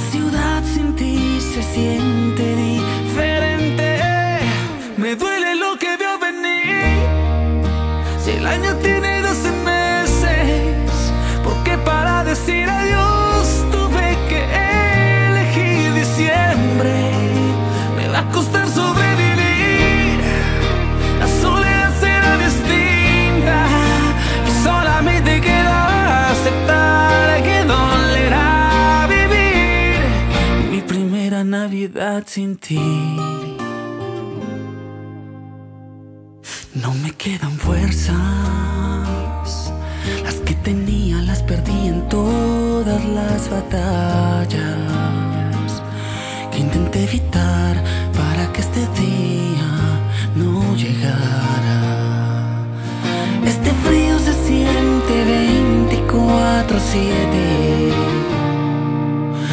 ciudad sin ti se siente diferente. Me duele lo que veo venir. Si el año tiene 12 meses, ¿por qué para decir adiós tuve que elegir diciembre? Me va a costar sobrevivir. La soledad será distinta y solamente queda aceptar que dolerá vivir mi primera Navidad sin ti. No me quedan fuerzas, las que tenía las perdí en todas las batallas que intenté evitar para que este día no llegara. Este frío se siente 24/7